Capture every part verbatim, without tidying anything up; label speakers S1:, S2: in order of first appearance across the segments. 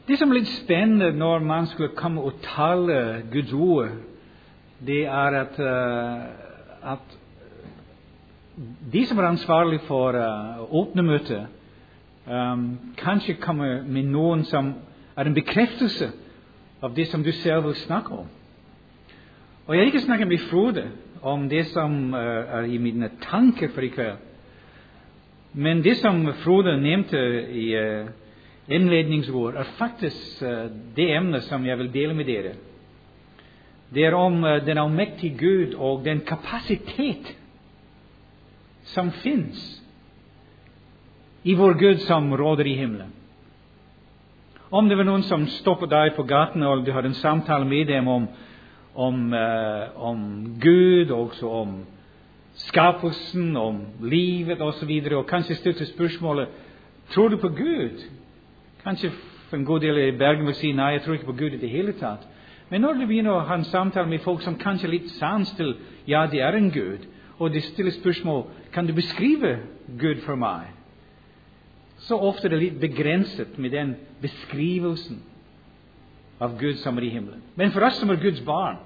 S1: Det som er litt spennende når man skulle komme og tale Guds ord, det er at, uh, at de som er ansvarlige for uh, åpnemøtet, um, kanskje kommer med noen som er en bekreftelse av det som du selv vil snakke om. Og jeg har ikke snakket med Frode om det som uh, er i mine tanker for i kveld. Men det som Frode nevnte i uh, innledningsord, er faktisk uh, det emne som jeg vil dele med dere. Det er om uh, den allmektige Gud og den kapasitet som finnes i vår Gud som råder i himmelen. Om det var noen som stoppet deg på gaten, og du hadde en samtale med dem om, om, uh, om Gud, og også om skapelsen, om livet og så videre, og kanskje stilte spørsmålet, tror du på Gud? Kanskje for en god del i Bergen vil si, nei, jeg tror ikke på Gud i det hele tatt. Men når du begynner å ha en samtale med folk som kanskje er litt sans til, ja, det er en Gud, og de stiller spørsmål, kan du beskrive Gud for meg? Så ofte er det litt begrenset med den beskrivelsen av Gud som er i himmelen. Men for oss som er Guds barn,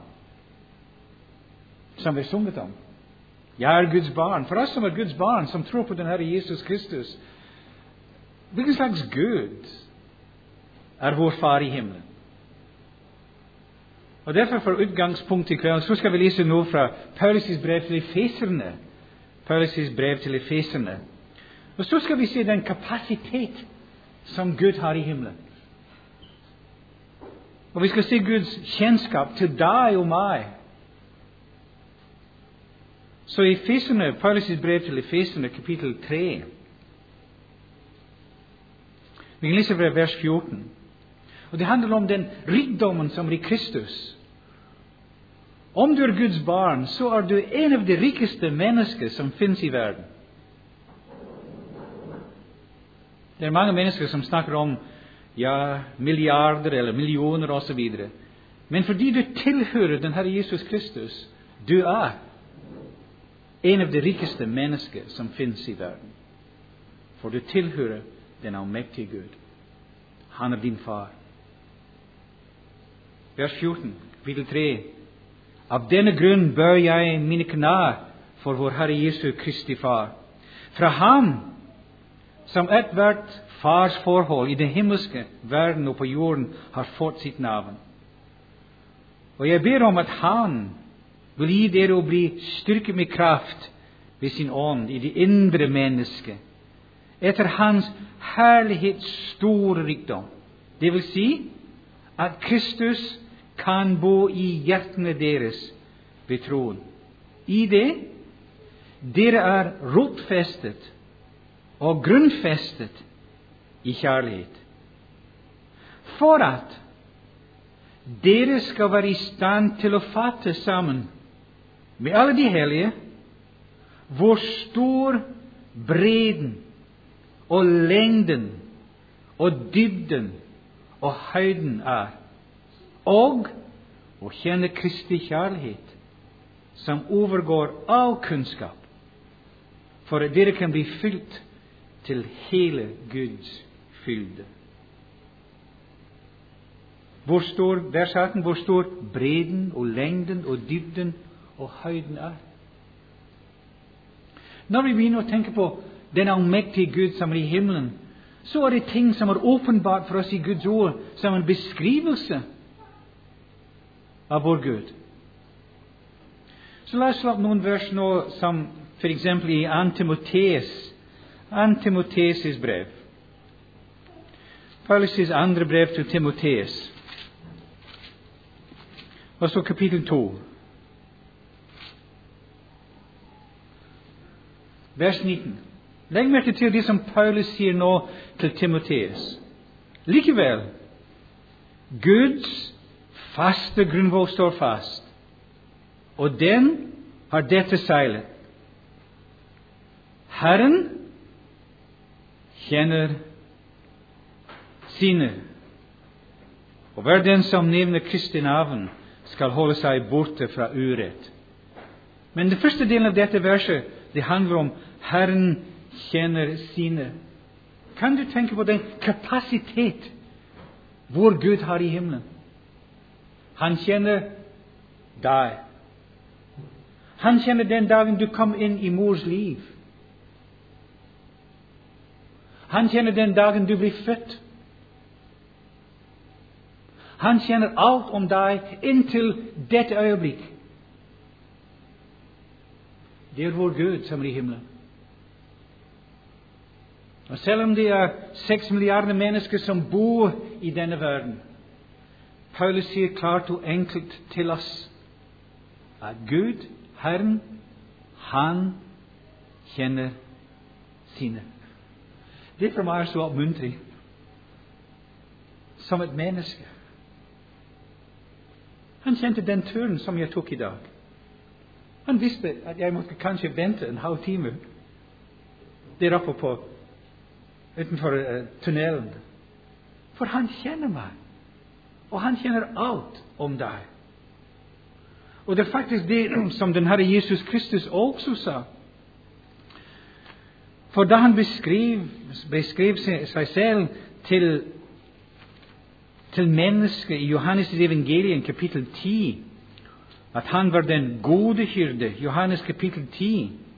S1: som vi har sunget om, jeg er Guds barn. For oss som er Guds barn, som tror på den Herre Jesus Kristus, hvilken slags Gud er vår far i himmelen? Og derfor for utgangspunkt i kveld, så skal vi lese nå fra Paulus' brev til Efeserne. Paulus' brev til Efeserne. Og så skal vi se den kapasitet som Gud har i himmelen. Og vi skal se Guds kjennskap til deg og meg. Så i Efeserne, Paulus' brev til Efeserne, kapittel tre. Vi kan lese fra vers fjorten. Og det handler om den rikdommen som er i Kristus. Om du er Guds barn, så er du en av de rikeste mennesker som finnes i verden. Det er mange mennesker som snakker om ja, milliarder eller millioner og så videre. Men fordi du tilhører den Herre Jesus Kristus, du er en av de rikeste mennesker som finnes i verden. For du tilhører den allmektige Gud. Han er din far. Vers fjorten, kapittel tre. Av denne grunn bør jeg mine knær for vår Herre Jesu Kristi far. Fra ham, som ethvert fars forhold i den himmelske verden og på jorden, har fått sitt navn. Og jeg ber om at han vil gi dere å bli styrket med kraft ved sin ånd i det indre mennesket, etter hans herlighets store rikdom. Det vil si at Kristus kan bo i hjertene deres ved troen. I det dere er rotfestet og grunnfestet i kjærlighet, for at dere skal være i stand til å fatte sammen med alle de hellige hvor stor bredden og lengden og dybden og høyden er, og å kjenne Kristi kjærlighet som overgår all kunnskap, for at dere kan bli fylt til hele Guds fylde. Hvor stor, vers atten, hvor stor bredden og lengden og dybden og høyden er. Når vi begynner å tenke på den allmektige Gud som er i himmelen, så er det ting som er åpenbart for oss i Guds ord, som en beskrivelse av vår Gud. Så la oss slå opp noen vers nå, som for eksempel i Antimotes, Antimotes' brev. Paulus' andre brev til Timoteus. Og så kapittel to. Vers nitten. Legg merke til det som Paulus sier nå til Timoteus. Likevel, Guds faste grunnvoll står fast, og den har dette seilet. Herren kjenner sine, og hver den som nevner Kristi navn, skal holde seg borte fra urett. Men den første delen av dette verset, det handler om Herren kjenner sine. Kan du tenke på den kapasitet hvor Gud har i himmelen. Han kjenner deg. Han kjenner den dagen du kom inn i mors liv. Han kjenner den dagen du blir født. Han kjenner alt om deg inntil dette øyeblikk. Det er vår Gud som er i himmelen. Og selv om det er seks milliarder mennesker som bor i denne verden, Paulus sier klart og enkelt til oss at Gud, Herren, han kjenner sine. Det for meg er så oppmuntring. Som et menneske. Han kjente den turen som jeg tok i dag. Han visste at jeg måtte kanskje vente en halv time der oppe på utenfor uh, tunnelen. For han kjenner meg. Og han kjenner alt om deg. Og det er faktisk det som den Herre Jesus Kristus også sa. For da han beskrev, beskrev seg selv til, til mennesket i Johannes evangelium kapittel ti, at han var den gode hyrde, Johannes kapittel ti,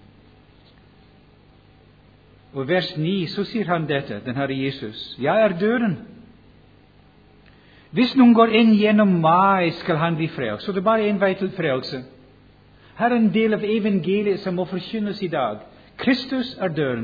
S1: og vers ni, så sier han dette, den Herre Jesus: Jeg er døren. Hvis noen går inn gjennom meg, skal han bli frelst. Så det er bare en vei til frelse. Her er en del av evangeliet som må forkynnes i dag. Kristus er døren.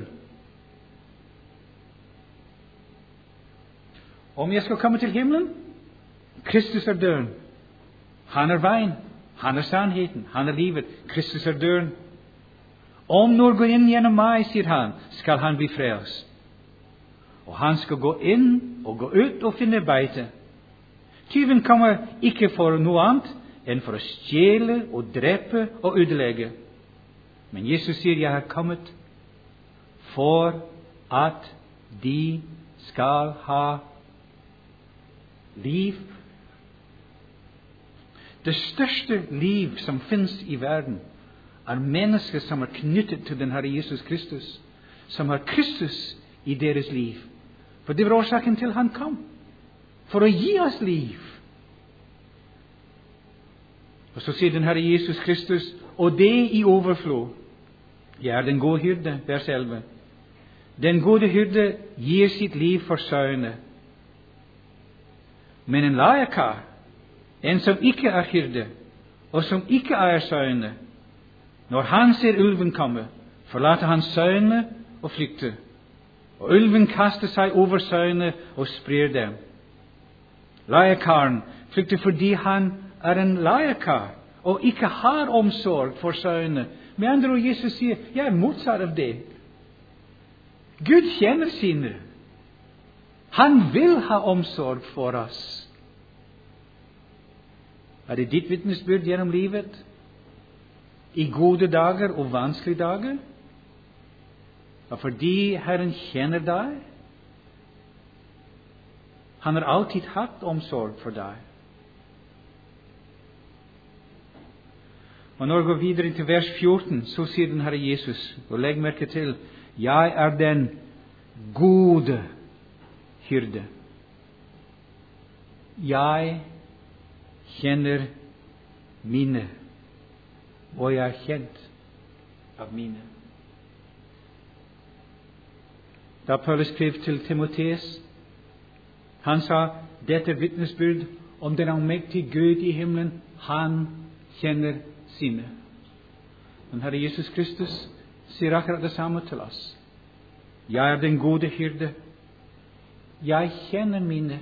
S1: Om jeg skal komme til himmelen, Kristus er døren. Han er veien, han er sannheten, han er livet. Kristus er døren. Om noen går inn gjennom meg, sier han, skal han bli frelst. Og han skal gå inn og gå ut og finne beite. Tyven kommer ikke for noe annet enn for å stjele og drepe og ødelegge. Men Jesus sier, jeg har kommet for at de skal ha liv. Det største liv som finnes i verden, er mennesker som er knyttet til den Herre Jesus Kristus, som har Kristus i deres liv. For det var årsaken til han kom. For å gi oss liv. Og så sier den Herre Jesus Kristus, og det i overflod. Jeg er den gode hyrde, vers elleve. Den gode hyrde gir sitt liv for sauene. Men en leiekar, en som ikke er hyrde, og som ikke eier sauene, når han ser ulven komme, forlater han sauene og flykter. Og ulven kaster seg over sauene og sprer dem. Leiekaren flykter fordi han er en leiekar og ikke har omsorg for sauene. Med andre ord, Jesus sier, jeg er motsatt av det. Gud kjenner sine. Han vil ha omsorg for oss. Er det ditt vitnesbyrd gjennom livet? I gode dager og vanskelige dager? Og fordi Herren kjenner deg, han har alltid hatt omsorg for deg. Og når vi går videre til vers fjorten, så sier den Herre Jesus, og legg merke til, jeg er den gode hyrde. Jeg kjenner mine, og jeg er kjent av mine. Da Paulus skrev til Timoteus, han sa, dette er vitnesbyrd om den allmektige Gud i himmelen. Han kjenner sine. Men Herre Jesus Kristus sier akkurat det samme til oss. Jeg er den gode hyrde. Jeg kjenner mine.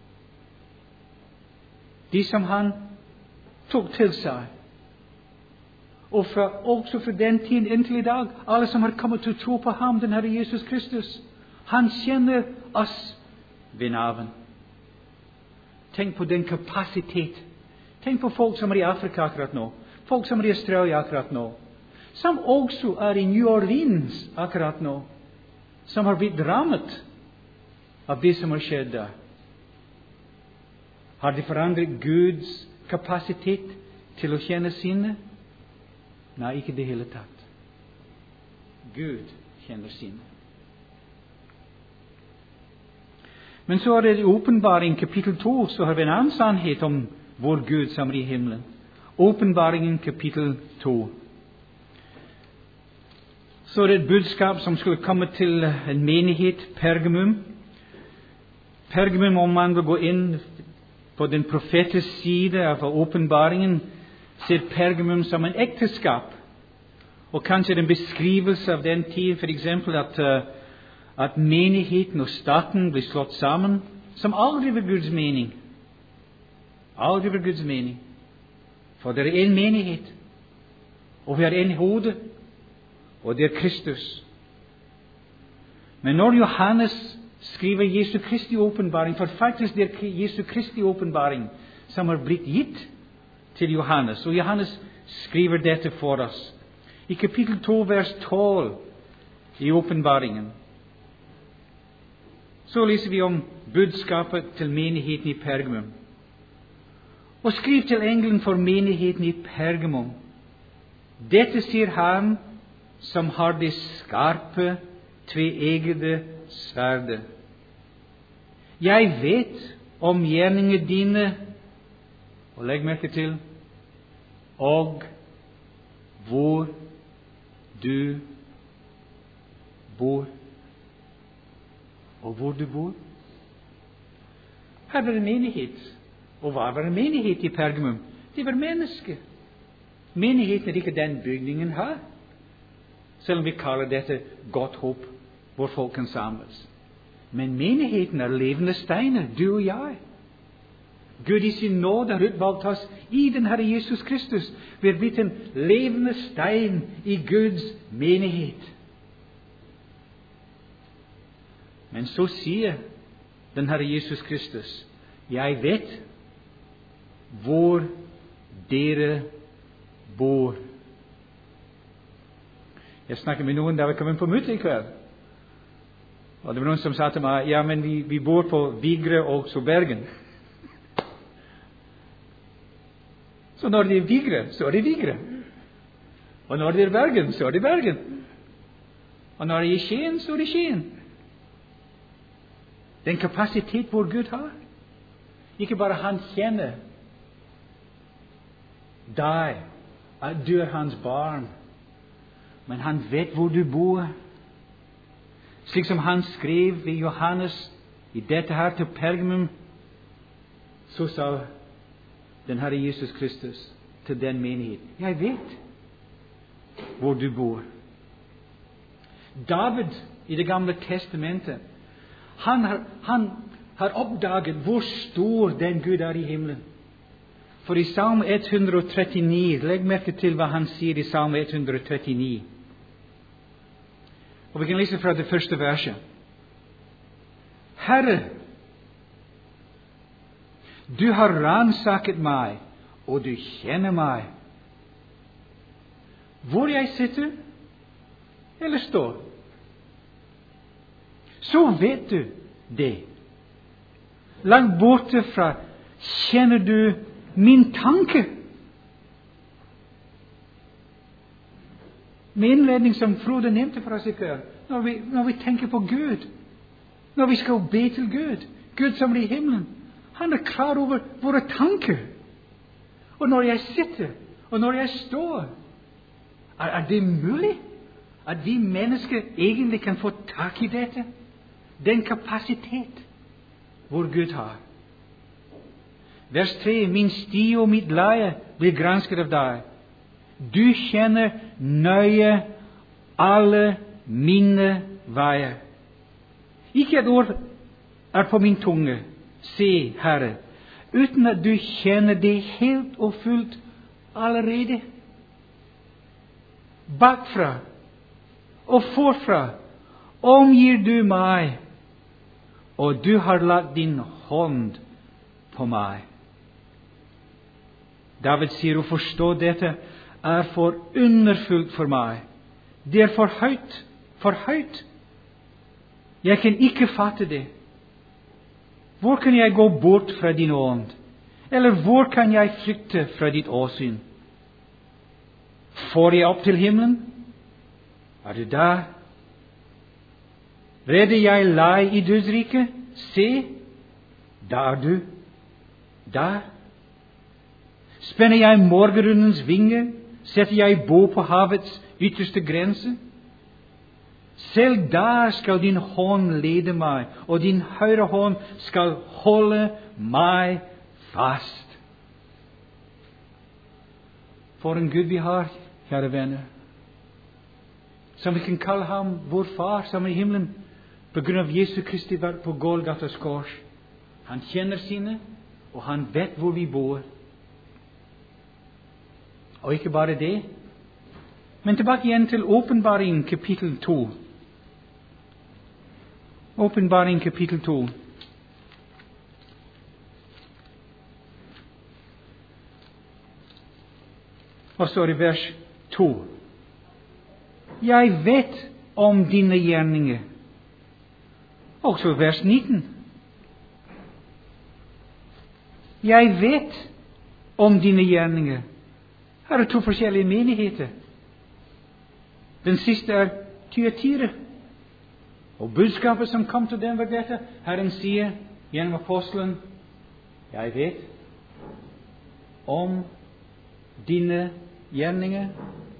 S1: De som han tok til seg. Og for, også for den tiden inntil i dag, alle som har kommet til å tro på ham, den Herre Jesus Kristus. Han kjenner oss ved navn. Tenk på den kapasitet. Tenk på folk som er i Afrika akkurat nå. Folk som er i Australia akkurat nå. Som også er i New Orleans akkurat nå. Som har blitt rammet av det som har skjedd der. Har de forandret Guds kapasitet til å kjenne sine? Nei, ikke det hele tatt. Gud kjenner sine. Men så er det i Åpenbaring kapittel to, så har vi en annen sannhet om vår Gud som er i himmelen. Åpenbaringen kapittel to. Så er det et budskap som skulle komme til en menighet, Pergamum. Pergamum, om man vil gå inn på den profetiske side av åpenbaringen, ser Pergamum som en ekteskap. Og kanskje en beskrivelse av den tid, for eksempel at, at menigheten og staten blir slått sammen, som aldri var Guds mening. Aldri var Guds mening. For det er en menighet, og vi har en hode, og det er Kristus. Men når Johannes skriver Jesu Kristi åpenbaring, for faktisk det er Jesu Kristi åpenbaring som har blitt gitt til Johannes, og Johannes skriver dette for oss. I kapittel to, vers tolv i åpenbaringen, så leser vi om budskapet til menigheten i Pergamum. Og skriv til engelen for menigheten i Pergamum. Dette sier han som har det skarpe, tveeggede sverdet. Jeg vet om gjerningene dine, og legg merke til, og hvor du bor. Og hvor du bor. Her var det menighet. Og hva var en menighet i Pergamum? Det var mennesker. Menigheten er ikke den bygningen her. Selv om vi kaller dette godt håp, hvor folk kan samles. Men menigheten er levende steiner, du og jeg. Gud i sin nåde har utvalgt oss i den Herre Jesus Kristus. Vi er blitt en levende stein i Guds menighet. Men så sier den Herre Jesus Kristus, jeg vet hvor dere bor. Jeg snakket med noen da vi kom inn på møte i kveld. Og det var noen som sa til meg, ja, men vi, vi bor på Vigre og så Bergen. Så når det er Vigre, så er det Vigre. Og når det er Bergen, så er det Bergen. Og når det er Skien, så er det Skien. Den kapasitet hvor Gud har. Ikke bare han kjenner deg, at du er hans barn, men han vet hvor du bor. Slik som han skrev i Johannes i dette her til Pergamum, så sa den Herre Jesus Kristus til den menighet, jeg vet hvor du bor. David i Det gamle testamentet, han har, han har oppdaget hvor stor den Gud er i himmelen. For i Salme ett hundre trettini, legg merke til hva han sier i Salme ett hundre trettini. Og vi kan lese fra det første verset. Herre, du har ransaket meg, og du kjenner meg. Hvor jeg sitter, eller står. Så vet du det. Langt borte fra kjenner du min tanke. Med innledning som Frode nevnte for oss i kveld, når vi, når vi tenker på Gud, når vi skal be til Gud, Gud som er i himmelen, han er klar over våre tanker. Og når jeg sitter, og når jeg står, er, er det mulig at vi mennesker egentlig kan få tak i dette? Den kapasitet hvor Gud har. Vers tre, min sti og mitt leie blir gransket av deg. Du kjenner nøye alle mine veier. Ikke et ord er på min tunge, se, Herre, uten at du kjenner det helt og fullt allerede. Bakfra og forfra omgir du meg, og du har lagt din hånd på meg. David sier å forstå dette er for underfullt for meg. Det er for høyt, for høyt. Jeg kan ikke fatte det. Hvor kan jeg gå bort fra din ånd? Eller hvor kan jeg flykte fra ditt åsyn? Får jeg opp til himmelen? Er du der? Redder jeg lei i dødsriket? Se, Der du, der. Spenner jeg morgenrundens vinger, setter jeg bo på havets ytterste grense. Selv der skal din hånd lede meg, og din høyre hånd skal holde meg fast. For en Gud vi har, kjære venner, som vi kan kalle ham vår far som er i himmelen, på grunn av Jesu Kristi verk på Golgatas kors. Han kjenner sine, og han vet hvor vi bor. Og ikke bare det, men tilbake igjen til Åpenbaringen kapittel to. Åpenbaringen kapittel to. Og så er det vers to. Jeg vet om dine gjerninger. Og så vers nitten. Jeg vet om dine gjerninger. Her er to forskjellige menigheter. Den siste er Thyatira. Og budskapet som kom til dem var dette. Herren sier gjennom apostelen, jeg vet om dine gjerninger.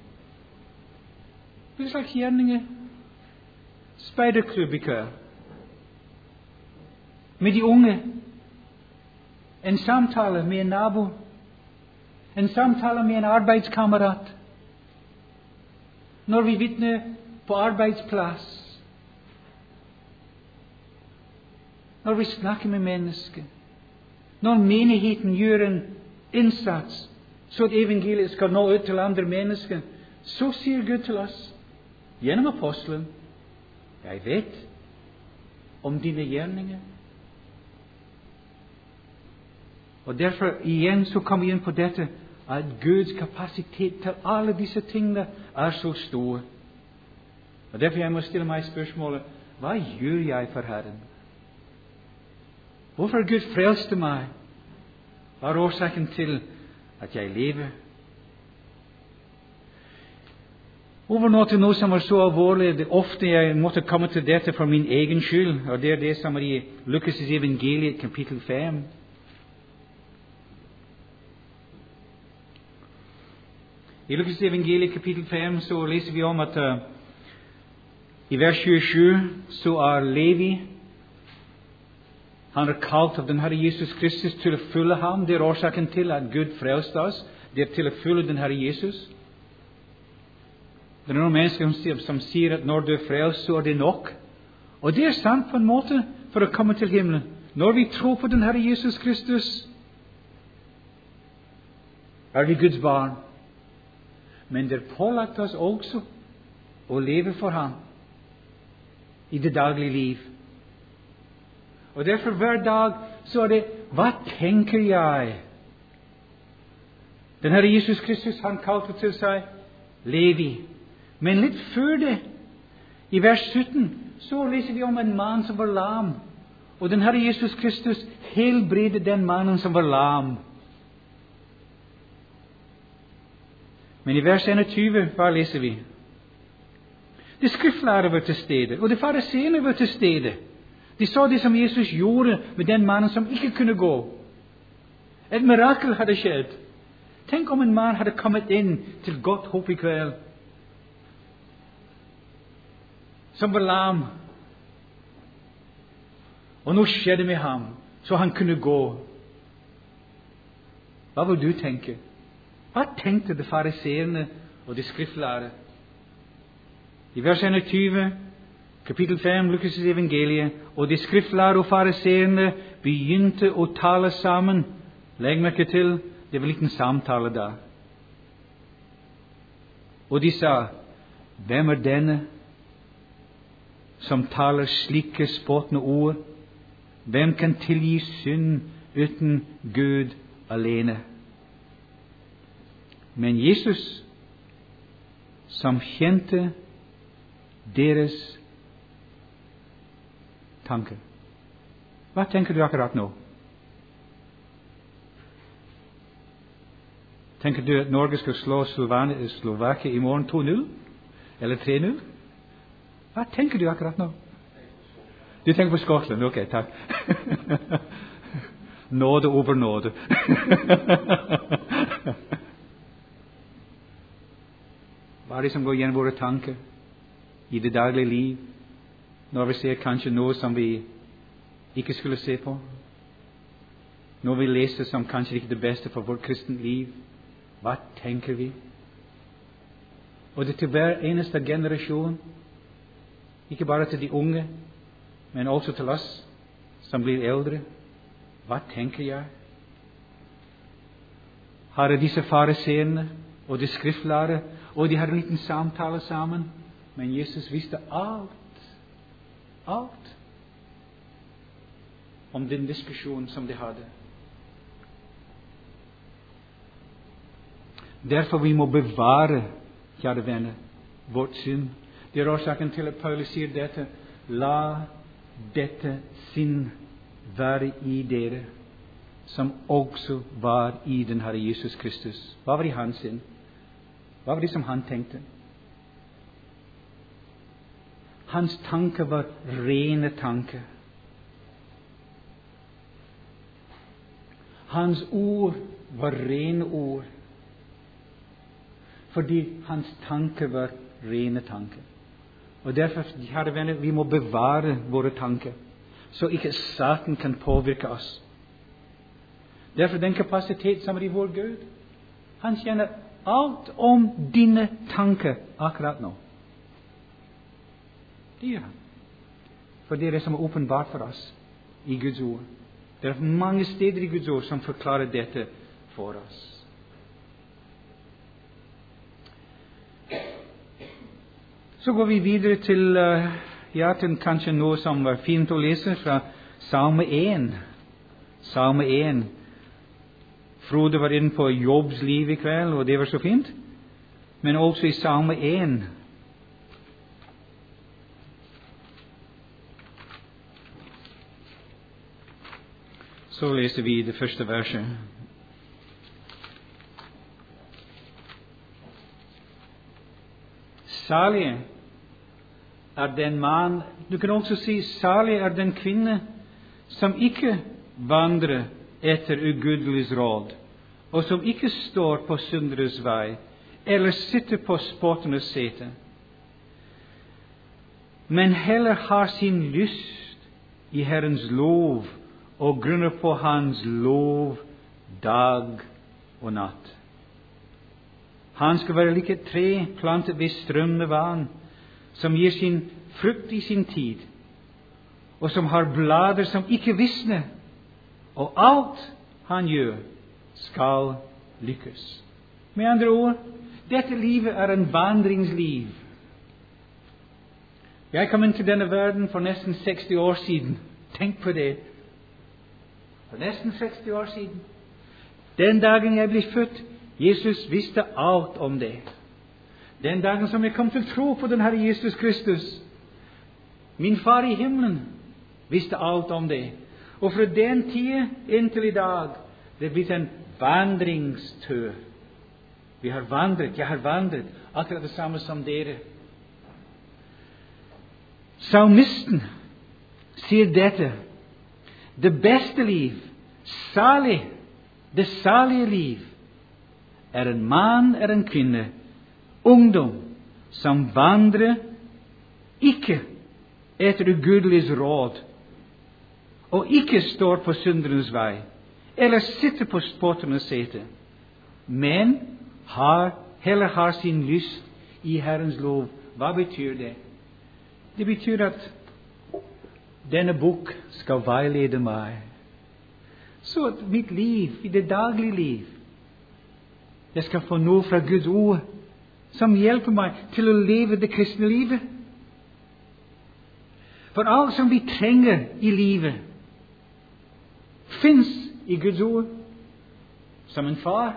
S1: Hva slags gjerninger? Speiderklubb i kveld. Med de unge. En samtale med en nabo. En samtale med en arbeidskamerat. Når vi vitner på arbeidsplass. Når vi snakker med mennesker. Når menigheten gjør en innsats, så at evangeliet skal nå ut til andre mennesker, så sier Gud til oss, gjennom apostelen, jeg vet om dine gjerninger. Og derfor igjen så kommer vi inn på dette, at Guds kapasitet til alle disse tingene er så stor. Og derfor jeg må stille meg spørsmålet, hva gjør jeg for Herren? Hvorfor Gud frelste meg? Hva er årsaken til at jeg lever? Over nå til noe som er så alvorlig, det ofte jeg måtte komme til dette for min egen skyld, og det er det som er i Lukas' evangeliet kapittel fem. I Lukas evangeliet kapittel fem så leser vi om at uh, i vers tjuesju så er Levi, han er kalt av den Herre Jesus Kristus til å følge ham. Det er årsaken til at Gud frelste oss. Det er til å følge den Herre Jesus. Det er noen mennesker som, som sier at når du er frelst, så er det nok. Og det er sant på en måte for å komme til himmelen. Når vi tror på den Herre Jesus Kristus, er vi Guds barn. Men det er pålagt oss også å leve for ham i det daglige liv. Og derfor hver dag så er det, hva tenker jeg? Den Herre Jesus Kristus, han kalte til seg Levi. Men litt før det, i vers sytten, så leser vi om en mann som var lam. Og den Herre Jesus Kristus helbredet den mannen som var lam. Men i vers enogtyve, hva leser vi? De skriftlærere var til stede, og de fariseerne var til stede. De så det som Jesus gjorde med den mannen som ikke kunne gå. Et mirakel hadde skjedd. Tenk om en mann hadde kommet inn til godt håp i kveld, som var lam. Og noe skjedde med ham, så han kunne gå. Hva vil du tenke? Hva tenkte de fariseerne og de skriftlærere? I vers enogtyve, kapittel fem, Lukas' evangeliet, og de skriftlærere og fariseerne begynte å tale sammen. Legg merke til, det var en liten samtale da. Og de sa, hvem er denne som taler slike spottende ord? Hvem kan tilgi synd uten Gud alene? Men Jesus, som kjente deres tanker. Hva tenker du akkurat nå? Tenker du at Norge skal slå Slovakia i morgen to null? Eller tre null? Hva tenker du akkurat nå? Du tenker på Skottland? Ok, takk. nåde over nåde. Hva er det som går gjennom våre tanker i det daglige liv, når vi ser kanskje noe som vi ikke skulle se på? Når vi leser som kanskje ikke det beste for vårt kristent liv, hva tenker vi? Og det er til hver eneste generasjon, ikke bare til de unge, men også til oss som blir eldre. Hva tenker jeg? Har disse fariseerne og de skriftlærere, og de hadde en liten samtale sammen, men Jesus visste alt, alt om den diskusjonen som de hadde. Derfor vi må bevare, kjære venner, vårt synd. Det er årsaken til at Paulus sier dette: la dette sinn være i dere, som også var i den Herre Jesus Kristus. Hva var i hans sinn? Hva var det som han tenkte? Hans tanker var rene tanker. Hans ord var rene ord, fordi hans tanker var rene tanker. Og derfor, kjære venner, vi må bevare våre tanker, så ikke Satan kan påvirke oss. Derfor den kapasitet som er i vår Gud, han kjenner alt om dine tanker akkurat nå. Det gjør han. For det er det som er åpenbart for oss i Guds ord. Det er mange steder i Guds ord som forklarer dette for oss. Så går vi videre til, ja, til kanskje noe som var fint å lese fra Salme én. Salme én. Frode var inne på Jobbs liv i kveld, og det var så fint. Men også i Salme én. Så leser vi det første verset. Salig er den mann, du kan også si salig er den kvinne, som ikke vandrer etter ugudeligs råd, og som ikke står på synderes vei, eller sitter på spotternes sete, men heller har sin lyst i Herrens lov, og grunner på hans lov dag og natt. Han skal være like et tre plantet ved strømmende vann, som gir sin frukt i sin tid, og som har blader som ikke visner, og alt han gjør skal lykkes. Med andre ord, dette livet er en vandringsliv. Jeg kom inn til denne verden for nesten seksti år siden. Tenk på det. For nesten seksti år siden. Den dagen jeg ble født, Jesus visste alt om det. Den dagen som jeg kom til å tro på den Herre Jesus Kristus, min far i himmelen visste alt om det. Og fra den tid inntil i dag, det er blitt en vandringstur. Vi har vandret, jeg har vandret, akkurat det samme som dere. Salmisten sier dette: det beste liv, salig, det salige liv, er en mann, er en kvinne, ungdom, som vandrer ikke etter ugudeligs råd, og ikke står på synderens vei, eller sitter på spotternes sete, men har, heller har sin lyst i Herrens lov. Hva betyr det? Det betyr at denne bok skal veilede meg, så at mitt liv, i det daglige liv, jeg skal få noe fra Guds ord, som hjelper meg til å leve det kristne livet. For alt som vi trenger i livet, finnes i Guds ord. Som en far,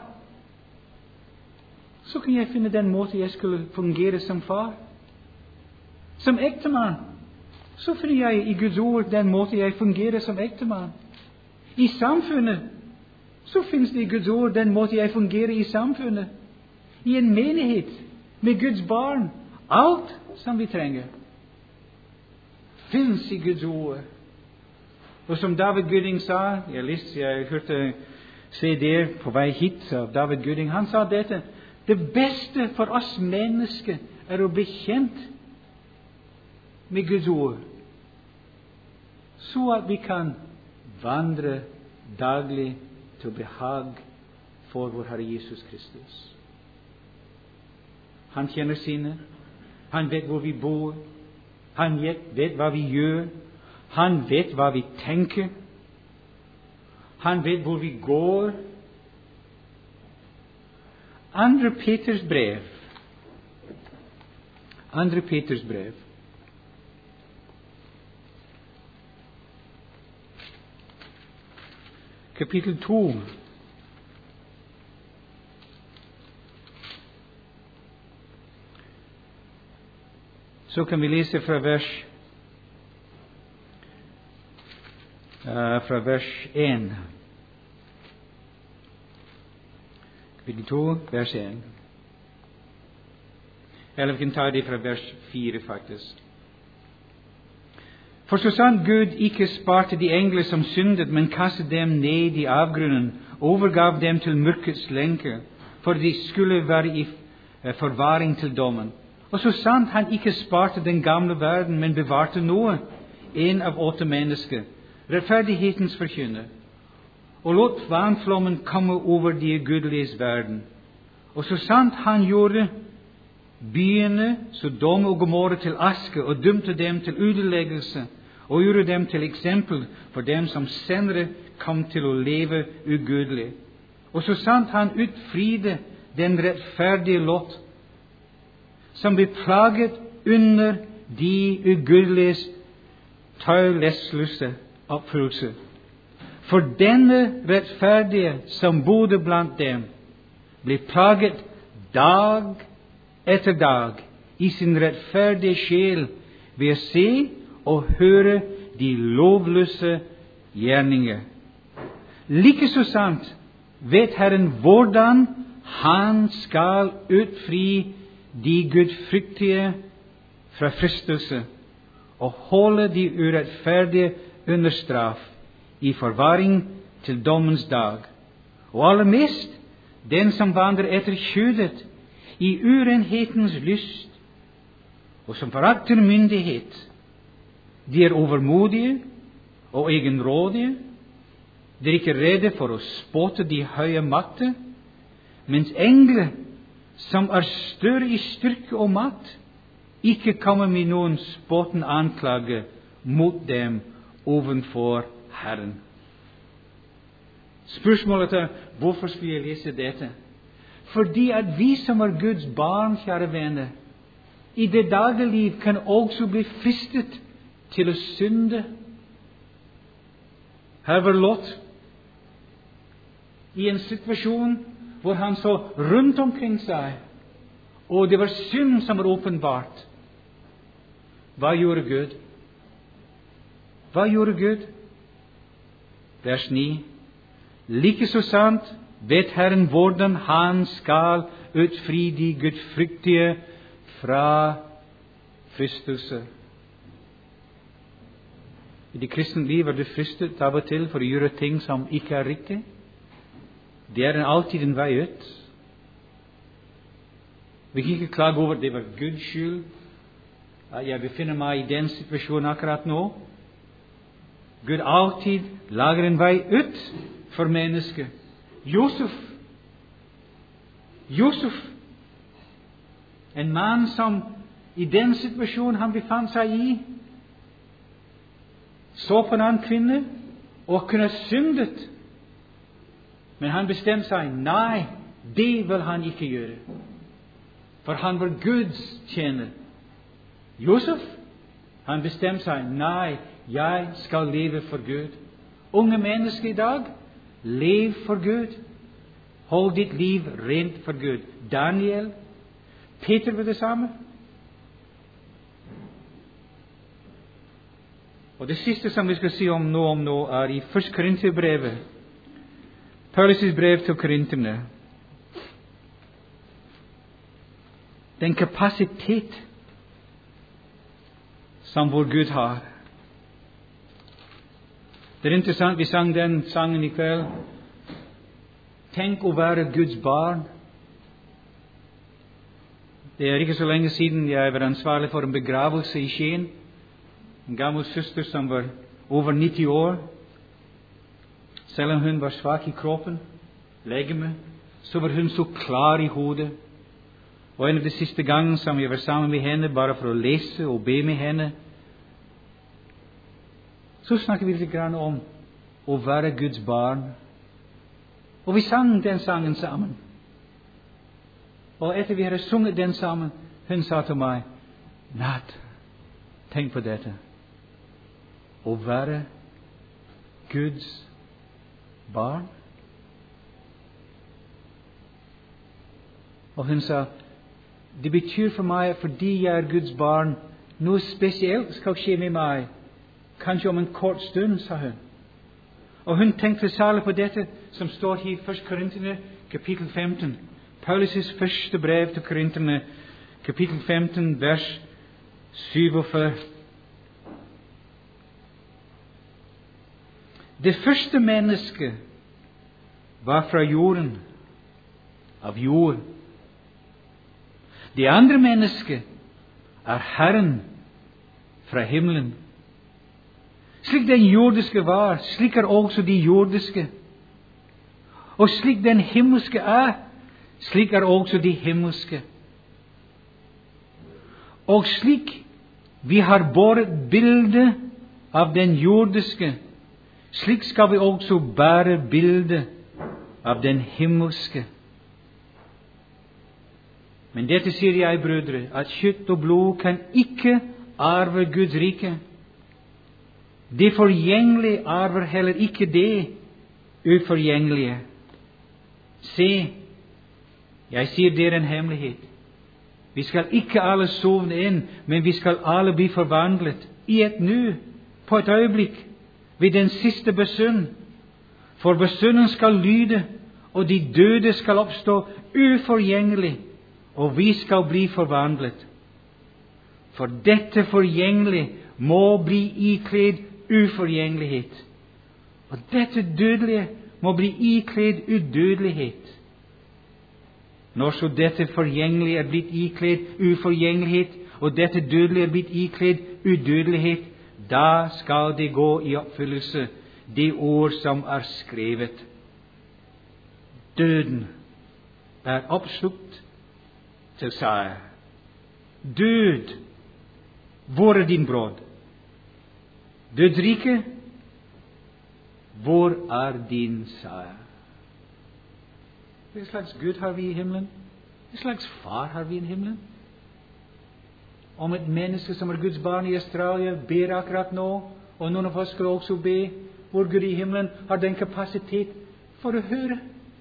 S1: så kan jeg finne den måte jeg skulle fungere som far. Som ektemann, så finner jeg i Guds ord den måte jeg fungerer som ektemann. I samfunnet, så finnes det i Guds ord den måte jeg fungerer i samfunnet. I en menighet med Guds barn. Alt som vi trenger finnes i Guds ord. Og som David Gudding sa, jeg, liste, jeg hørte C D på vei hit av David Gudding, han sa dette: det beste for oss mennesker er å bli kjent med Guds ord, så at vi kan vandre daglig til behag for vår Herre Jesus Kristus. Han kjenner sine. Han vet hvor vi bor. Han vet hva vi gjør. Han vet hva vi tenker. Han vet hvor vi går. Andre Peters brev. Andre Peters brev. Kapittel to. Så kan vi lese fra vers uh, fra vers én. Kapittel to, vers én. Eller vi kan ta det fra vers fire, faktisk. For så sant Gud ikke sparte de engler som syndet, men kastet dem ned i avgrunnen, overgav dem til mørkets lenker, for de skulle være i forvaring til dommen. Og så sant han ikke sparte den gamle verden, men bevarte Noah, en av åtte mennesker, rettferdighetens forkynner, og lot vannflommen komme over de gudeliges verden. Og så sant han gjorde byene Sodom og Gomorra til aske, og dømte dem til ødeleggelse, og gjorde dem til eksempel for dem som senere kom til å leve ugudelig. Og så sant han utfridde den rettferdige Lot, som ble plaget under de ugudeliges tøylesløse oppførelse. For denne rettferdige som bodde blant dem, ble plaget dag etter dag i sin rettferdige sjel ved å se og høre de lovløse gjerninger. Like så sant vet Herren hvordan han skal utfri de gudfryktige fra fristelse og holde de urettferdige under straff i forvaring til dommens dag. Og aller mest den som vandrer etter kjødet i urenhetens lyst, og som forakter myndighet. De er overmodige og egenrådige. De er ikke redde for å spotte de høye makter, mens engler som er større i styrke og makt, ikke kommer med noen spottende anklage mot dem ovenfor Herren. Spørsmålet er, hvorfor skal jeg lese dette? Fordi at vi som er Guds barn, kjære venner, i det daglige liv kan også bli fristet til å synde. Her var Lot i en situasjon hvor han så rundt omkring seg, og det var synd som var åpenbart. Hva gjorde Gud? Hva gjorde Gud? Vers ni. Like så sant vet Herren hvordan han skal utfri de gudfryktige fra fristelse. I det kristne liv er du fristet av og til for å gjøre ting som ikke er riktig. Det er alltid en vei ut. Vi kan ikke klage over det var Guds skyld at jeg befinner meg i den situasjonen akkurat nå. Gud alltid lager en vei ut for mennesker. Josef, Josef, en mann som i den situasjonen han befant seg i, så på en annen kvinne og kunne syndet. Men han bestemte seg, nei, det vil han ikke gjøre. For han var Guds tjener. Josef, han bestemte seg, nei, jeg skal leve for Gud. Unge mennesker i dag, lev for Gud. Hold ditt liv rent for Gud. Daniel, Peter var det samme. Og det siste som vi skal si om nå, om nå er i første Korinterbrevet. Paulus' brev til korinterne. Den kapasitet som vår Gud har. Det er interessant, vi sang den sangen i kveld. Tenk å være Guds barn. Det er ikke så lenge siden jeg var ansvarlig for en begravelse i Skien. En gammel søster som var over nitti år. Selv om hun var svak i kroppen, legeme, så var hun så klar i hodet. Og en av de siste gangene som jeg var sammen med henne, bare for å lese og be med henne, så snakket vi litt grann om å være Guds barn. Og vi sang den sangen sammen. Og etter vi hadde sunget den sammen, hun sa til meg, Nat, tenk på dette. Å være Guds barn. Og hun sa, det betyr for meg at fordi jeg er Guds barn, noe spesielt skal skje med meg. Kanskje om en kort stund, sa hun. Og hun tenkte særlig på dette som står i første Korinterne, kapittel femten. Paulus' første brev til Korinterne, kapittel femten, vers syvogfyrre. Det første mennesket var fra jorden, av jord. Det andre mennesket er Herren fra himmelen. Slik den jordiske var, slik er også de jordiske. Og slik den himmelske er, slik er også de himmelske. Og slik vi har båret bilde av den jordiske, slik skal vi også bære bilde av den himmelske. Men dette sier jeg, brødre, at kjøtt og blod kan ikke arve Guds rike. Det forgjengelige arver heller ikke det uforgjengelige. Se, jeg sier dere en hemmelighet. Vi skal ikke alle sovne inn, men vi skal alle bli forvandlet i et nu, på et øyeblikk, ved den siste bønn. For bønnen skal lyde, og de døde skal oppstå uforgjengelig, og vi skal bli forvandlet. For dette forgjengelige må bli ikledd uforgjengelighet, og dette dødelige må bli ikledd udødelighet. Når så dette forgjengelige er blitt ikledd uforgjengelighet, og dette dødelige er blitt ikledd udødelighet, da skal det gå i oppfyllelse det ord som er skrevet. Døden er oppslukt til seier. Død, hvor er din brodd? Dødsrike, hvor er din seier? Hvilken slags Gud har vi i himmelen? Hvilken slags far har vi i himmelen? Om et menneske som er Guds barn i Australia ber akkurat nå, og noen av oss skal også be, hvor Gud i himmelen har den kapasitet for å høre.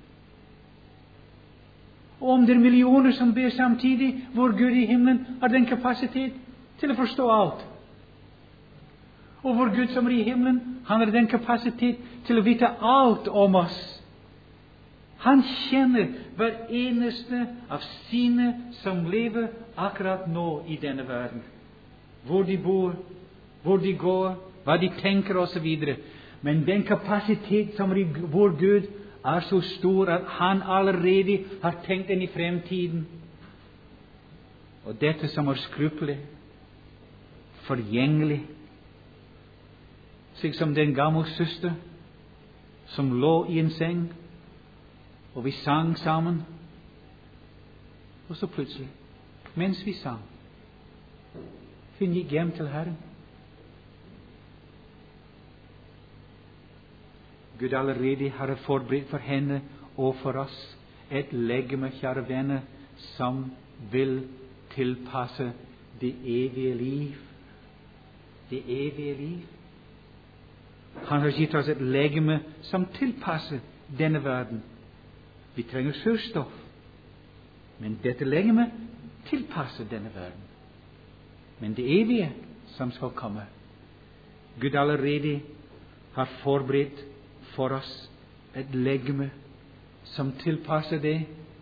S1: Og om det er millioner som ber samtidig, hvor Gud i himmelen har den kapasitet til å forstå alt. Og hvor Gud som er i himmelen, han har den kapasitet til å vite alt om oss. Han kjenner hver eneste av sine som lever akkurat nå i denne verden. Hvor de bor, hvor de går, hva de tenker og så videre. Men den kapasitet som er i vår Gud er så stor at han allerede har tenkt den i fremtiden. Og dette som er skruppelig, forgjengelig, slik som den gamle søster som lå i en seng, og vi sang sammen. Og så plutselig, mens vi sang, hun gikk hjem til Herren. Gud allerede har forberedt for henne og for oss et legeme, kjære venner, som vil tilpasse det evige liv. Det evige liv. Han har gitt oss et legeme som tilpasser denne verden. Vi trenger surstoff, men dette legeme tilpasser denne verden. Men det evige som skal komme, Gud allerede har forberedt for oss et legeme som tilpasser det.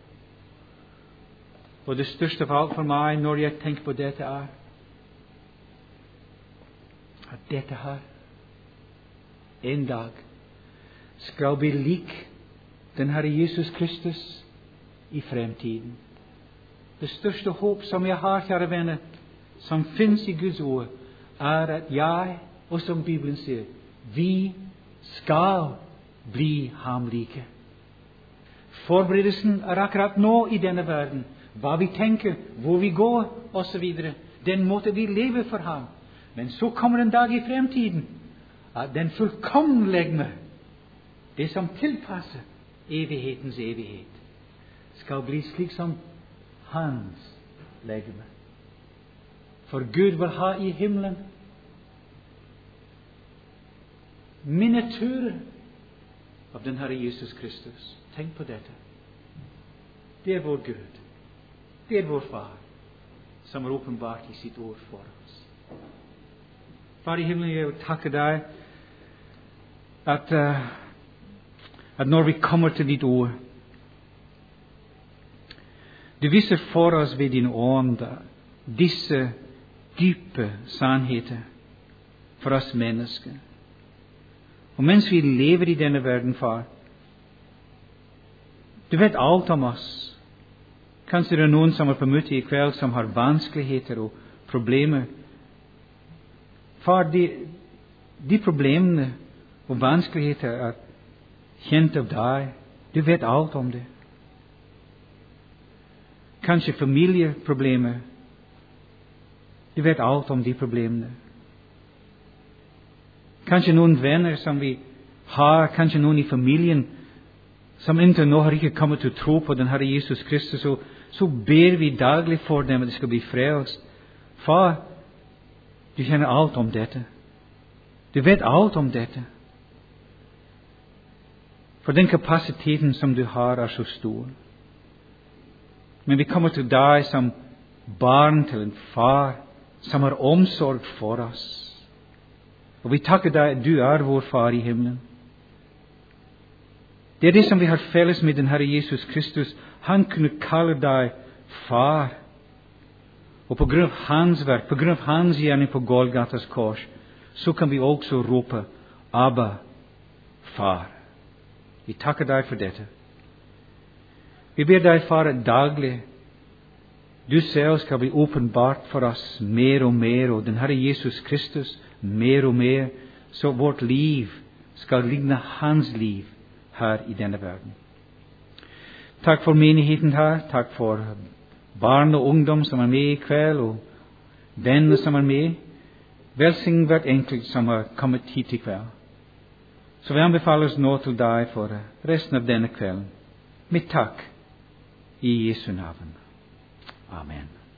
S1: Og det største av alt for meg når jeg tenker på dette er at dette her en dag skal bli lik den Herre Jesus Kristus i fremtiden. Det største håp som jeg har, kjære venner, som finnes i Guds ord, er at jeg, og som Bibelen sier, vi skal bli ham like. Forberedelsen er akkurat nå i denne verden. Hva vi tenker, hvor vi går, osv. Den måte vi lever for ham. Men så kommer en dag i fremtiden at den fullkomne legeme, det som tilpasser evighetens evighet, skal bli slik som hans legeme. For Gud vil ha i himmelen miniatyrer av den Herre Jesus Kristus. Tenk på dette. Det er vår Gud. Det er vår Far, som er åpenbart i sitt ord for oss. Far i himmelen, jeg vil takke deg at, uh, at når vi kommer til ditt ord, du viser for oss ved din ånd disse dype sannheter for oss mennesker. Og mens vi lever i denne verden, far, du vet alt om oss. Kanskje det er noen som er på møte i kveld som har vanskeligheter og problemer. Far, de, de problemene og vanskeligheter er kjent av deg. Du vet alt om det. Kanskje familieproblemer. Du vet alt om de problemene. Kanskje noen venner som vi har, kanskje noen i familien som inntil nå har ikke kommet til å tro på den Herre Jesus Kristus, og så ber vi daglig for dem at de skal bli frelst. Far, du kjenner alt om dette. Du vet alt om dette. For den kapasiteten som du har er så stor. Men vi kommer til deg som barn til en far som har omsorg for oss. Og vi takker deg at du er vår Far i himmelen. Det er det som vi har felles med den Herre Jesus Kristus. Han kunne kalle deg Far. Og på grunn av hans verk, på grunn av hans gjerning på Golgatas kors, så kan vi også rope Abba, Far. Vi takker deg for dette. Vi ber deg, Far, at daglig du selv skal bli åpenbart for oss mer og mer, og den Herre Jesus Kristus mer og mer, så vårt liv skal ligne hans liv her i denne verden. Takk for menigheten her. Takk for barn og ungdom som er med i kveld, og venner som er med. Velsign hvert enkelt som har kommet hit i kveld. Så vi anbefaler oss nå til deg for resten av denne kvelden. Med takk i Jesu navn. Amen.